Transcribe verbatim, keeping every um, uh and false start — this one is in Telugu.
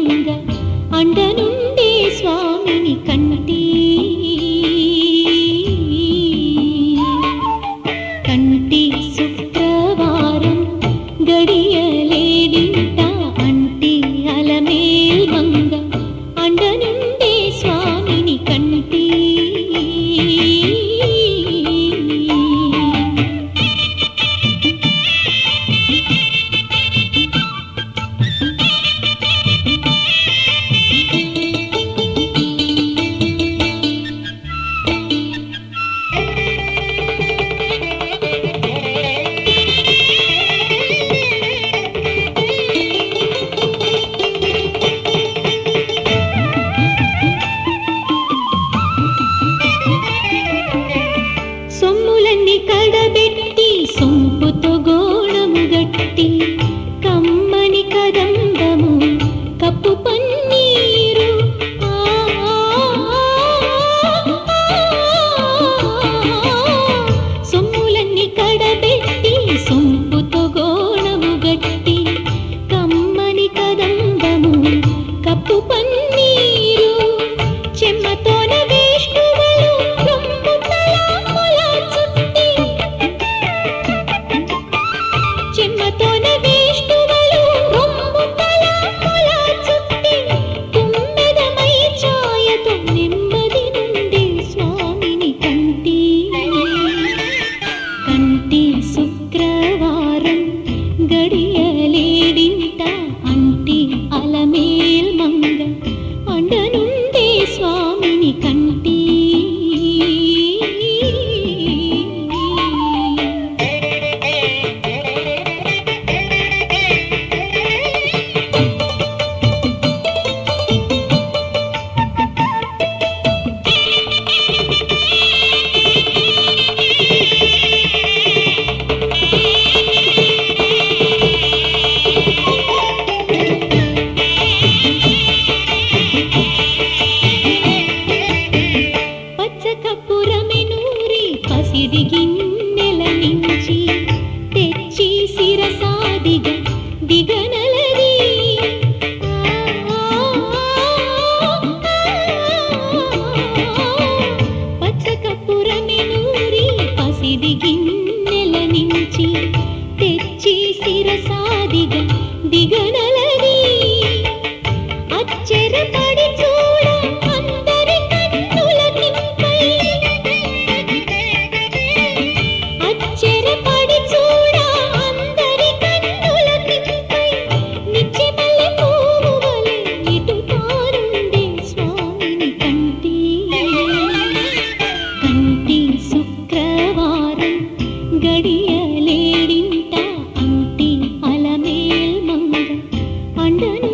మంగ అండనుండే స్వామిని కంటి కంటి శుక్రవారం గడియలేడింట అంటి అలమేల్ మంగ అండనుండే స్వామిని కంటి సొమ్ములన్నీ కడబెట్టి సొంపుతో గోణము గట్టి కమ్మని కదంబము కప్పు పన్నీరు సొమ్ములన్నీ కడబెట్టి సొంపుతో గోణము గట్టి కమ్మని కదంబము కప్పు పన్నీరు చెమ్మతోన వేష్ణువులు రొమ్ము తలాముల చుట్టి చెమ్మతోన వేష్ణువులు రొమ్ము తలాముల చుట్టి తుమ్మెదమై ఛాయతో నెమ్మది నుండే స్వామిని కంటి కంటి శుక్రవారం గడియలేడింట అంటి అలమేల్ మంగ అండనుండే స్వామిని కంటి పచ్చకపురమెనూరి పసిడి గిన్నెల నుంచి తెచ్చి శిరసాదిగ దిగనలది పచ్చకపురమెనూరి పసిడి గిన్నెల నుంచి తెచ్చి శిరసాదిగ దిగనలది అచ్చెరపడి చూడ అందరి కన్నుల నింపై అచ్చెరపడి చూడ అందరి కన్నుల నింపై నిత్యమల్లె పువ్వు వలె ఇటు తానుండే స్వామిని కంటి కంటి శుక్రవారం గడియలేడింట అంటి అలమేల్ మంగ అండను